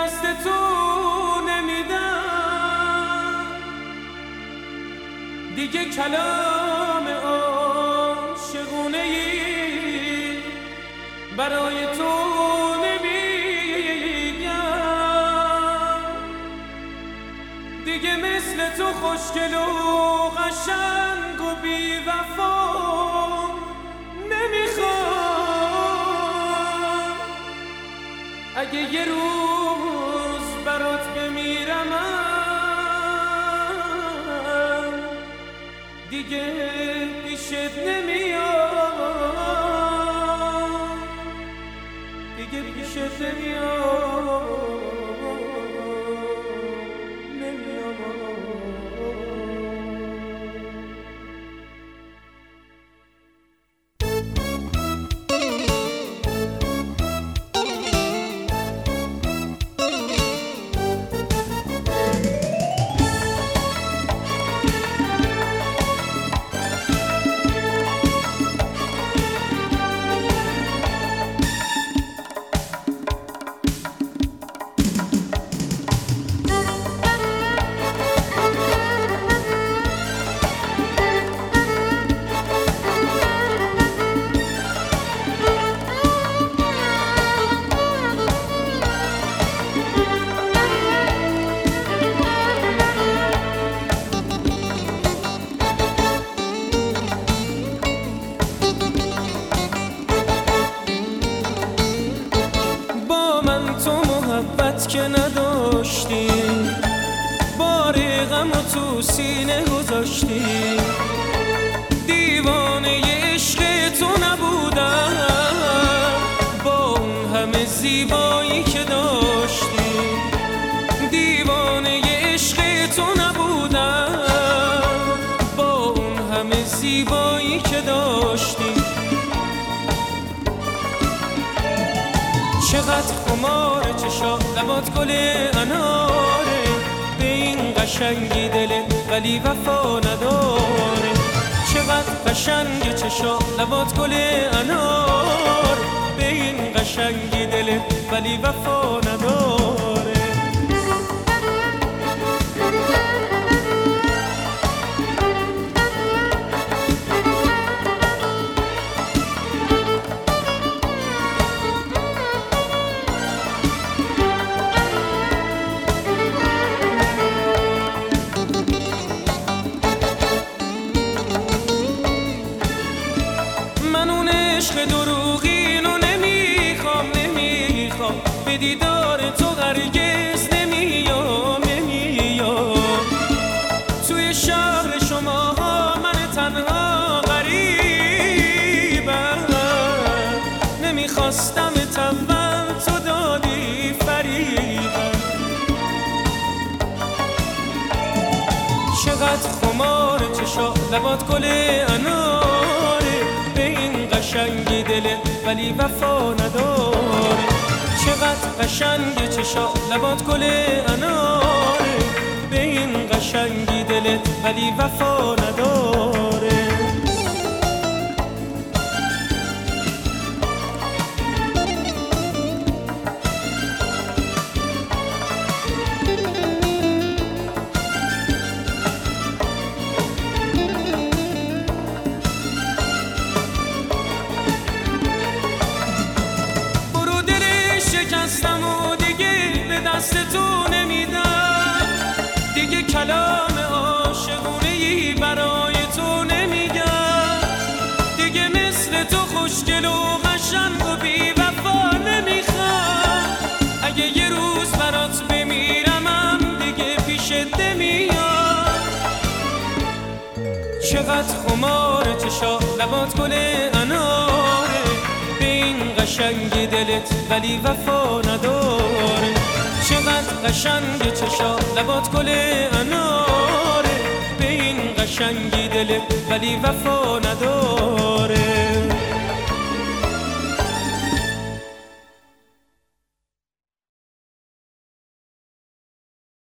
دست تو نمیدم، دیگه کلام عاشقونه ای برای تو نمیگم، دیگه مثل تو خوشگل و قشنگ و بی وفا نمیخوام. اگه یه روز برات بمیرم دیگه پیشت نمیام، دیگه پیشت نمیام. که نداشتی، بار غم و تو سینه گذاشتی، دیوانه عشق تو نبودم با اون همه زیبایی که داشتی، دیوانه عشق تو نبودم با اون همه زیبایی که داشتی. چقدر خماره چشا لبات گل اناره، به این قشنگی دلت ولی وفا نداره. چقدر قشنگ چشا لبات گل انار، به این قشنگی دلت ولی وفا نداره. عشق دروغینو نمیخوام، به دیدار تو هرگز نمیام. توی شهر شما من تنها غریبم، نمیخواستم اول تو دادی فریبم. چقدر خمار چشا لبات گل اناره، به این قشنگی دلت ولی وفا نداره. چقدر قشنگ چشا لبات گل اناره، به این قشنگی دلت ولی وفا نداره. شکستم و دیگه به دست تو نمیدم، دیگه کلام عاشقونه‌ای برای تو نمیگم، دیگه مثل تو خوشگل و قشنگ و بی وفا نمیخوام. اگه یه روز برات بمیرم دیگه پیشت نمیام. چقدر خماره چشا لبات گل اناره، به این قشنگی دلت ولی وفا نداره. چقدر قشنگ چشا لبات گل اناره، به این قشنگی دلت ولی وفا نداره.